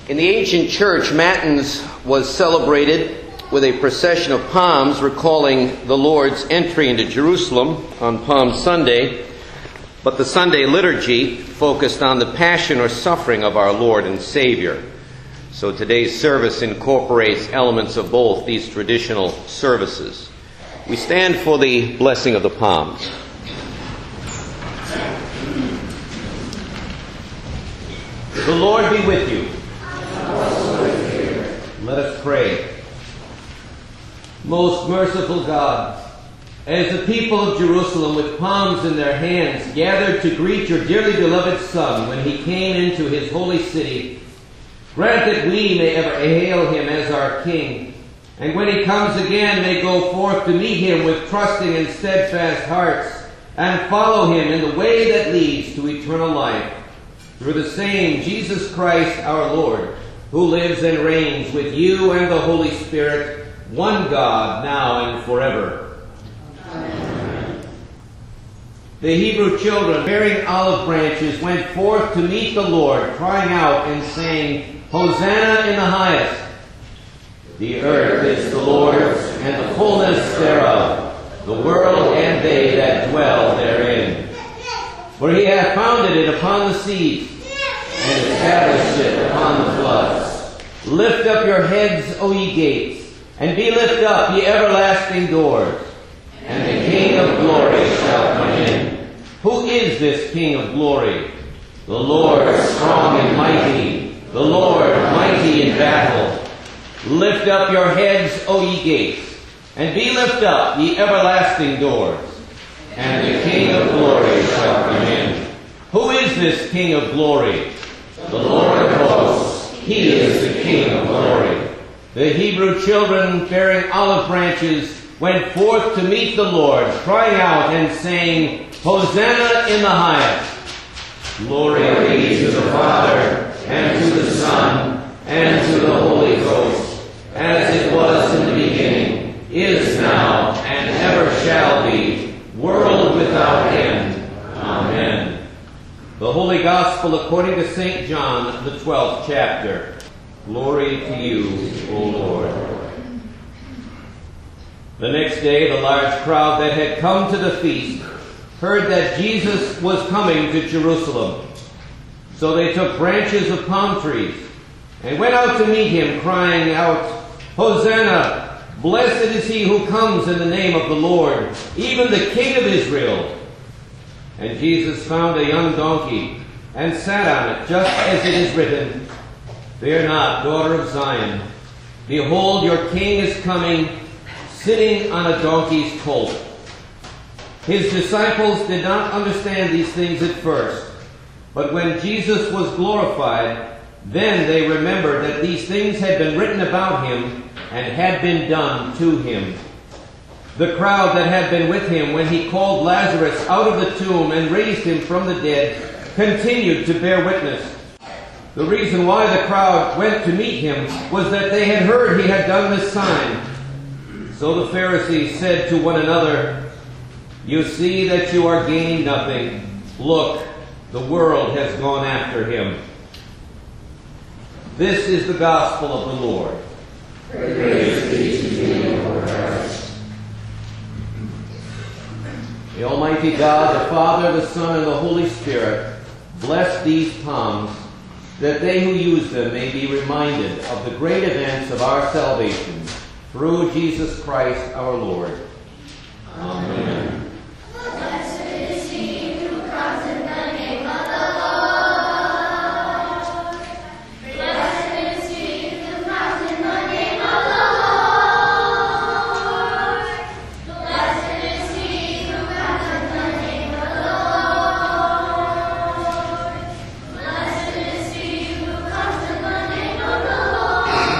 In the ancient church, Matins was celebrated with a procession of palms recalling the Lord's entry into Jerusalem on Palm Sunday, but the Sunday liturgy focused on the passion or suffering of our Lord and Savior. So today's service incorporates elements of both these traditional services. We stand for the blessing of the palms. The Lord be with you. Let us pray. Most merciful God, as the people of Jerusalem with palms in their hands gathered to greet your dearly beloved Son when he came into his holy city, grant that we may ever hail him as our King, and when he comes again may go forth to meet him with trusting and steadfast hearts, and follow him in the way that leads to eternal life. Through the same Jesus Christ our Lord, who lives and reigns with you and the Holy Spirit, one God, now and forever. Amen. The Hebrew children, bearing olive branches, went forth to meet the Lord, crying out and saying, Hosanna in the highest. The earth is the Lord's, and the fullness thereof, the world and they that dwell therein. For he hath founded it upon the seas, and established it upon the floods. Lift up your heads, O ye gates, and be lifted up, ye everlasting doors, and the King of glory shall come in. Who is this King of glory? The Lord strong and mighty, the Lord mighty in battle. Lift up your heads, O ye gates, and be lifted up, ye everlasting doors, and the King of glory shall come in. Who is this King of glory? The Lord of hosts, he is the King of glory. The Hebrew children, bearing olive branches, went forth to meet the Lord, crying out and saying, Hosanna in the highest. Glory be to the Father, and to the Son, and to the Holy Ghost, as it was in the beginning, is now, and ever shall be, world without end. Amen. The Holy Gospel according to St. John, the 12th chapter. Glory to you, O Lord. The next day, the large crowd that had come to the feast heard that Jesus was coming to Jerusalem. So they took branches of palm trees and went out to meet him, crying out, Hosanna! Blessed is he who comes in the name of the Lord, even the King of Israel. And Jesus found a young donkey and sat on it, just as it is written, Fear not, daughter of Zion. Behold, your king is coming, sitting on a donkey's colt. His disciples did not understand these things at first, but when Jesus was glorified, then they remembered that these things had been written about him and had been done to him. The crowd that had been with him when he called Lazarus out of the tomb and raised him from the dead continued to bear witness. The reason why the crowd went to meet him was that they had heard he had done this sign. So the Pharisees said to one another, You see that you are gaining nothing. Look, the world has gone after him. This is the gospel of the Lord. Praise be to you, Lord Christ. The Almighty God, the Father, the Son, and the Holy Spirit, bless these palms, that they who use them may be reminded of the great events of our salvation, through Jesus Christ our Lord. Amen.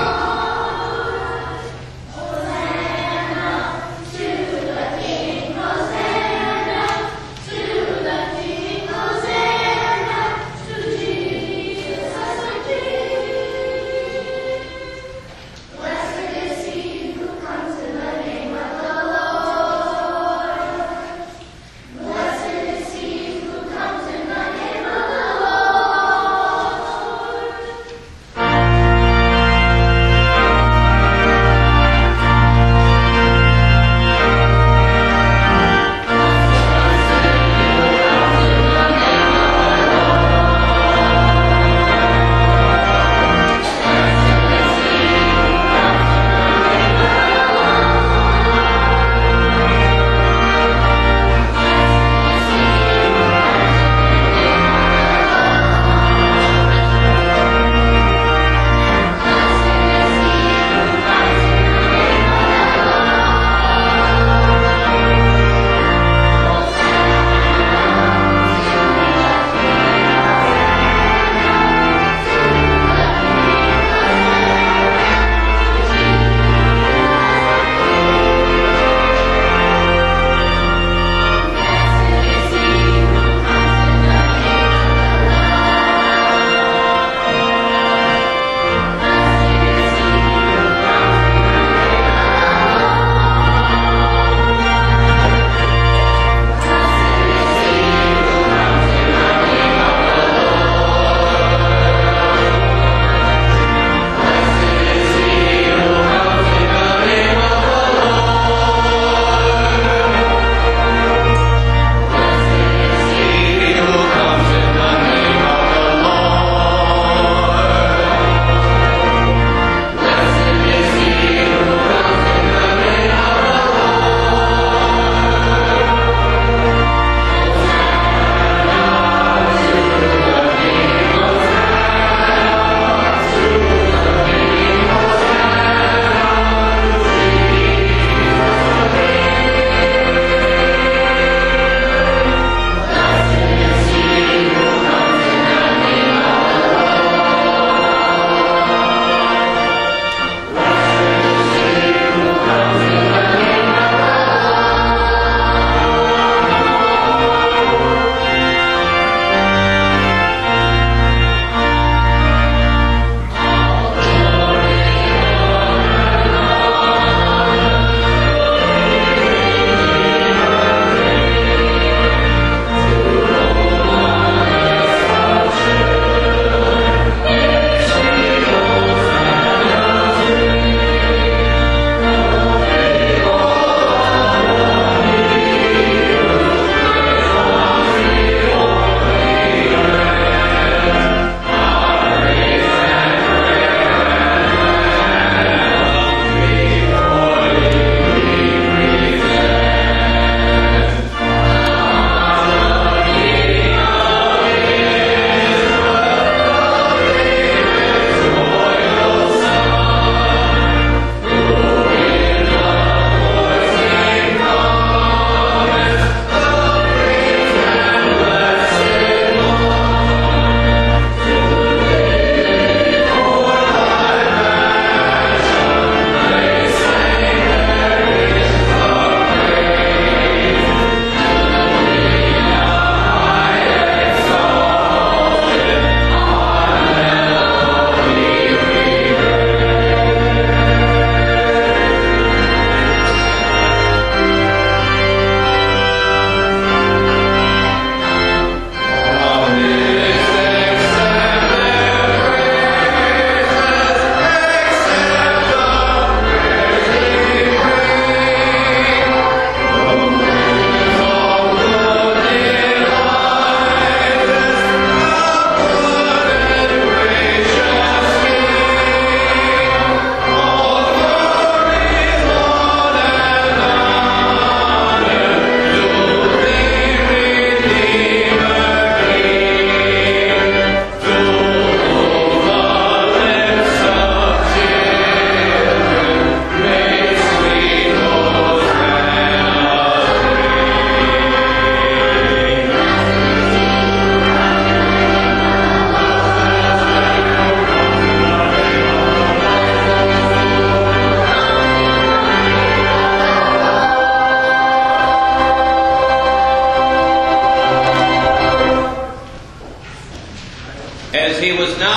Hosanna to the King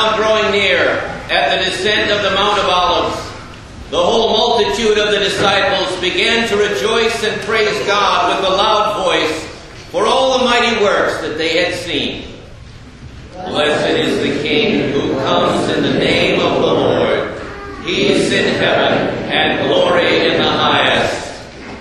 now drawing near, at the descent of the Mount of Olives, the whole multitude of the disciples began to rejoice and praise God with a loud voice for all the mighty works that they had seen. Blessed is the King who comes in the name of the Lord. Peace in heaven and glory in the highest.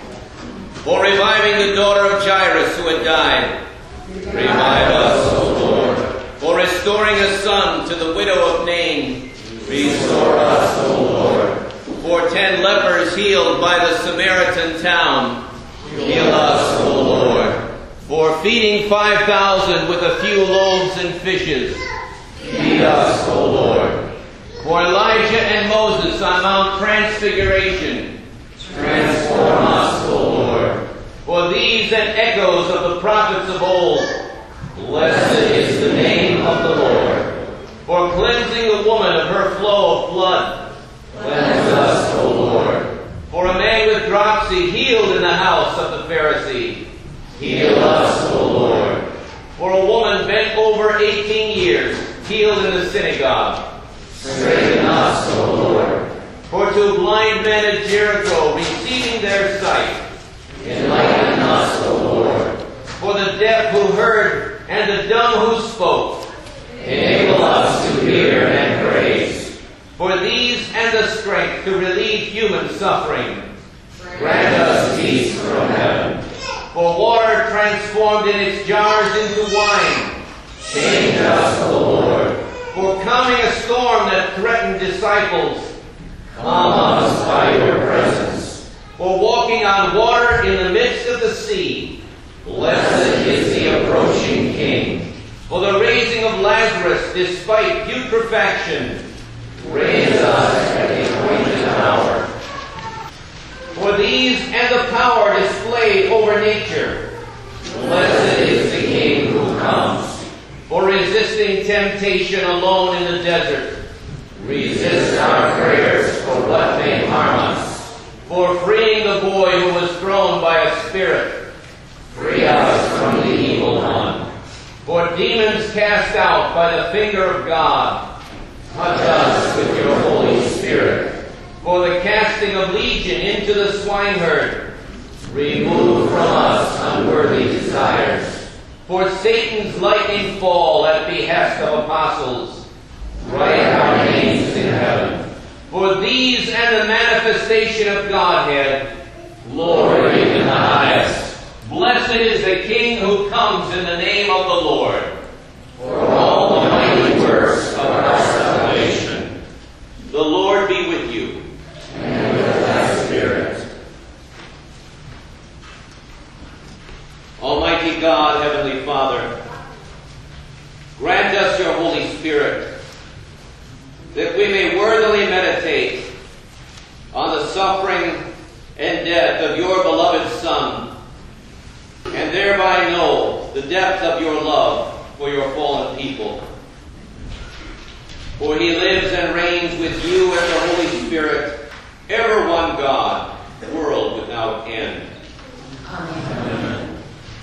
For reviving the daughter of Jairus who had died, revive us, O Lord. For restoring a son to the widow of Nain, restore us, O Lord. For 10 lepers healed by the Samaritan town, heal us, O Lord. For feeding 5,000 with a few loaves and fishes, feed us, O Lord. For Elijah and Moses on Mount Transfiguration, transform us, O Lord. For these and echoes of the prophets of old, blessed is the name of the Lord. For cleansing the woman of her flow of blood, cleanse us, O Lord. For a man with dropsy healed in the house of the Pharisee, heal us, O Lord. For a woman bent over 18 years, healed in the synagogue, straighten us, O Lord. For 2 blind men at Jericho, receiving their sight, enlighten us, O Lord. For the deaf who heard and the dumb who spoke, enable us to hear and praise. For these and the strength to relieve human suffering, grant us peace from heaven. For water transformed in its jars into wine, change us, O Lord. For calming a storm that threatened disciples, calm us by your presence. For walking on water in the midst of the sea, blessed is the approaching King. For the raising of Lazarus despite putrefaction, raise us at the appointed hour. For these and the power displayed over nature, blessed is the King who comes. For resisting temptation alone in the desert, resist our prayers for what may harm us. For freeing the boy who was thrown by a spirit, free us from the evil one. For demons cast out by the finger of God, touch us with your Holy Spirit. For the casting of legion into the swineherd, remove from us unworthy desires. For Satan's lightning fall at behest of apostles, write our names in heaven. For these and the manifestation of Godhead, glory in the highest. Blessed is the King who comes in the name of the Lord. For all the mighty works of our salvation. The Lord be with you. And with thy spirit. Almighty God, Heavenly Father, grant us your Holy Spirit, that we may worthily meditate on the suffering and death of your beloved Son, and thereby know the depth of your love for your fallen people. For he lives and reigns with you and the Holy Spirit,